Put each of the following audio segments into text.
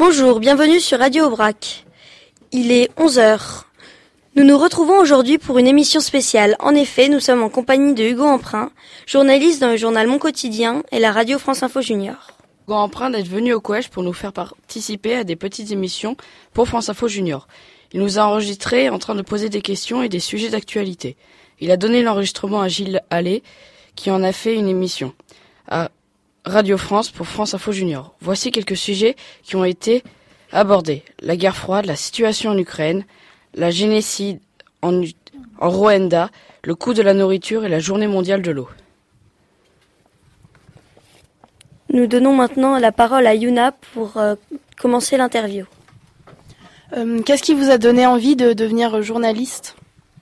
Bonjour, bienvenue sur Radio Aubrac. Il est 11 heures. Nous nous retrouvons aujourd'hui pour une émission spéciale. En effet, nous sommes en compagnie de Hugo Emprunt, journaliste dans le journal Mon Quotidien et la radio France Info Junior. Hugo Emprunt est venu au collège pour nous faire participer à des petites émissions pour France Info Junior. Il nous a enregistrés en train de poser des questions et des sujets d'actualité. Il a donné l'enregistrement à Gilles Allais, qui en a fait une émission à Radio France pour France Info Junior. Voici quelques sujets qui ont été abordés. La guerre froide, la situation en Ukraine, la génocide en Rwanda, le coût de la nourriture et la journée mondiale de l'eau. Nous donnons maintenant la parole à Yuna pour commencer l'interview. Qu'est-ce qui vous a donné envie de devenir journaliste ?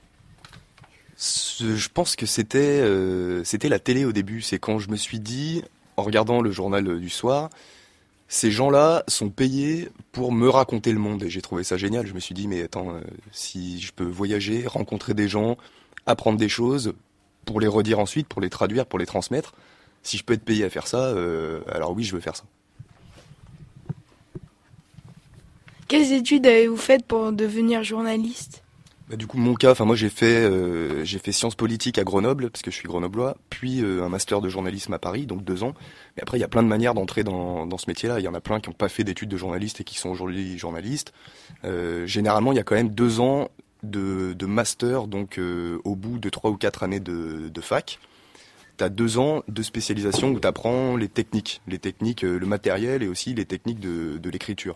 Je pense que c'était la télé au début. C'est quand je me suis dit, en regardant le journal du soir, ces gens-là sont payés pour me raconter le monde. Et j'ai trouvé ça génial. Je me suis dit, mais attends, si je peux voyager, rencontrer des gens, apprendre des choses, pour les redire ensuite, pour les traduire, pour les transmettre, si je peux être payé à faire ça, alors oui, je veux faire ça. Quelles études avez-vous faites pour devenir journaliste ? Du coup, mon cas, moi j'ai fait sciences politiques à Grenoble, parce que je suis grenoblois, puis un master de journalisme à Paris, donc 2 ans. Mais après, il y a plein de manières d'entrer dans ce métier-là. Il y en a plein qui n'ont pas fait d'études de journaliste et qui sont aujourd'hui journalistes. Généralement, il y a quand même 2 ans de master, donc au bout de 3 ou 4 années de fac. Tu as 2 ans de spécialisation où tu apprends les techniques, le matériel et aussi les techniques de l'écriture.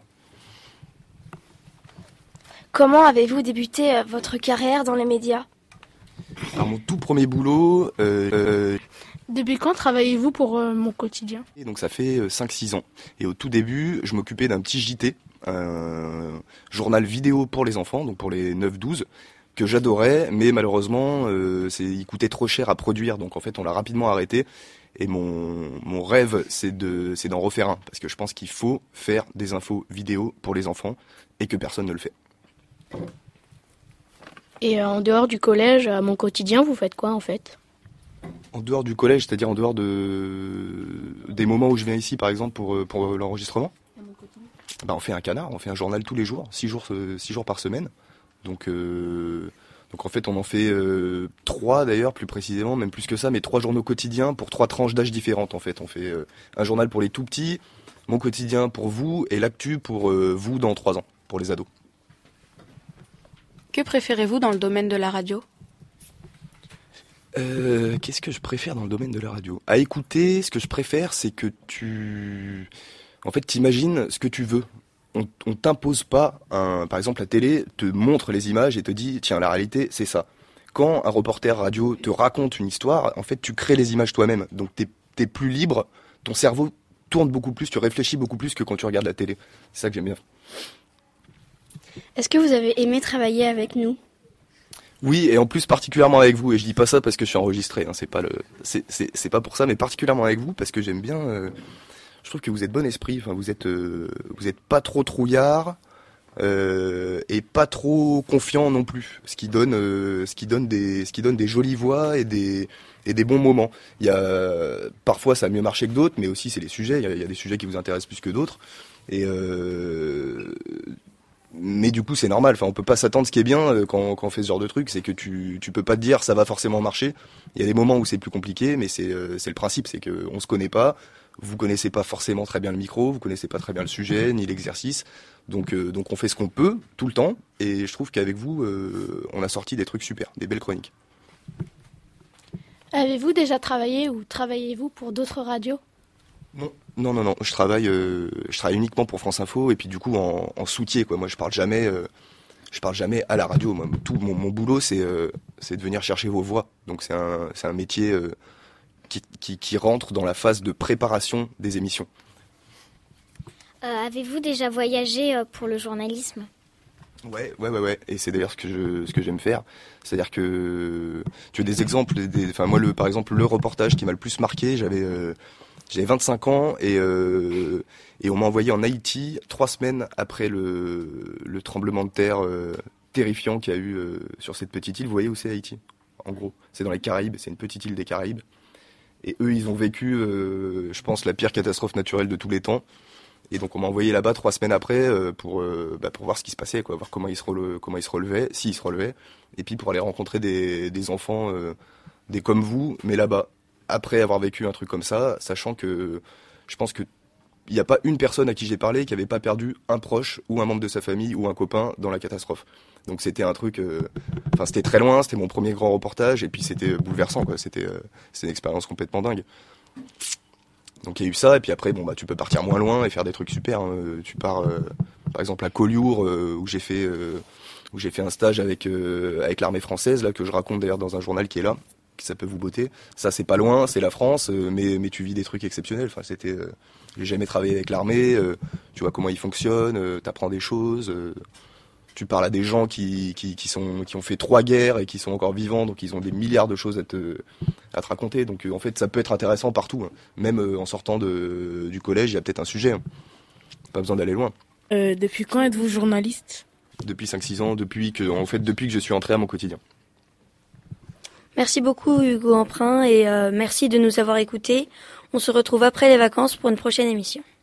Comment avez-vous débuté votre carrière dans les médias ? Alors mon tout premier boulot... Depuis quand travaillez-vous pour Mon Quotidien ? Donc ça fait 5-6 ans. Et au tout début, je m'occupais d'un petit JT, un journal vidéo pour les enfants, donc pour les 9-12, que j'adorais, mais malheureusement, il coûtait trop cher à produire. Donc en fait, on l'a rapidement arrêté. Et mon rêve, c'est d'en refaire un. Parce que je pense qu'il faut faire des infos vidéo pour les enfants et que personne ne le fait. Et en dehors du collège, à Mon Quotidien, vous faites quoi en fait ? En dehors du collège, c'est-à-dire en dehors des moments où je viens ici, par exemple, pour l'enregistrement ? On fait un canard, on fait un journal tous les jours, 6 jours par semaine. Donc en fait, on en fait 3 d'ailleurs, plus précisément, même plus que ça, mais 3 journaux quotidiens pour 3 tranches d'âge différentes. En fait, on fait un journal pour les tout petits, Mon Quotidien pour vous et l'actu pour vous dans 3 ans, pour les ados. Que préférez-vous dans le domaine de la radio ? Qu'est-ce que je préfère dans le domaine de la radio ? À écouter, ce que je préfère, c'est que t'imagines ce que tu veux. On t'impose pas, par exemple la télé te montre les images et te dit, tiens, la réalité, c'est ça. Quand un reporter radio te raconte une histoire, en fait, tu crées les images toi-même. Donc t'es plus libre, ton cerveau tourne beaucoup plus, tu réfléchis beaucoup plus que quand tu regardes la télé. C'est ça que j'aime bien. Est-ce que vous avez aimé travailler avec nous ? Oui, et en plus particulièrement avec vous, et je dis pas ça parce que je suis enregistré, c'est pas pour ça, mais particulièrement avec vous parce que j'aime bien. Je trouve que vous êtes bon esprit, vous êtes pas trop trouillard et pas trop confiant non plus, ce qui donne des jolies voix et des bons moments. Il y a parfois ça a mieux marché que d'autres, mais aussi c'est les sujets. Il y a des sujets qui vous intéressent plus que d'autres et mais du coup c'est normal, on peut pas s'attendre. Ce qui est bien quand on fait ce genre de truc, c'est que tu peux pas te dire ça va forcément marcher. Il y a des moments où c'est plus compliqué, mais c'est le principe, c'est que on se connaît pas, vous connaissez pas forcément très bien le micro, vous connaissez pas très bien le sujet ni l'exercice, donc on fait ce qu'on peut tout le temps, et je trouve qu'avec vous on a sorti des trucs super, des belles chroniques. Avez-vous déjà travaillé ou travaillez-vous pour d'autres radios ? Non. Je travaille uniquement pour France Info et puis du coup en soutien quoi. Moi je parle jamais à la radio. Moi, tout mon boulot c'est de venir chercher vos voix. Donc c'est un métier qui rentre dans la phase de préparation des émissions. Avez-vous déjà voyagé pour le journalisme ? Ouais. Et c'est d'ailleurs ce que j'aime faire. C'est-à-dire que tu as des exemples. Moi par exemple le reportage qui m'a le plus marqué, j'avais 25 ans et on m'a envoyé en Haïti 3 semaines après le tremblement de terre terrifiant qu'il y a eu sur cette petite île. Vous voyez où c'est Haïti ? En gros, c'est dans les Caraïbes, c'est une petite île des Caraïbes. Et eux, ils ont vécu, je pense, la pire catastrophe naturelle de tous les temps. Et donc on m'a envoyé là-bas 3 semaines après pour voir ce qui se passait, quoi, voir comment ils se relevaient, s'ils se relevaient, et puis pour aller rencontrer des enfants, des comme vous, mais là-bas, après avoir vécu un truc comme ça, sachant que je pense que il n'y a pas une personne à qui j'ai parlé qui avait pas perdu un proche ou un membre de sa famille ou un copain dans la catastrophe. Donc c'était un truc, c'était très loin, c'était mon premier grand reportage et puis c'était bouleversant, quoi. C'était une expérience complètement dingue. Donc il y a eu ça et puis après tu peux partir moins loin et faire des trucs super. Hein. Tu pars par exemple à Collioure où j'ai fait un stage avec l'armée française là que je raconte d'ailleurs dans un journal qui est là. Ça peut vous botter. Ça c'est pas loin, c'est la France, mais tu vis des trucs exceptionnels. Enfin j'ai jamais travaillé avec l'armée. Tu vois comment ils fonctionnent, t'apprends des choses. Tu parles à des gens qui ont fait 3 guerres et qui sont encore vivants, donc ils ont des milliards de choses à te raconter. Donc en fait ça peut être intéressant partout. Hein. Même en sortant du collège, il y a peut-être un sujet. Hein. Pas besoin d'aller loin. Depuis quand êtes-vous journaliste ? Depuis 5-6 ans, depuis que je suis entré à mon quotidien. Merci beaucoup Hugo Emprunt et merci de nous avoir écoutés. On se retrouve après les vacances pour une prochaine émission.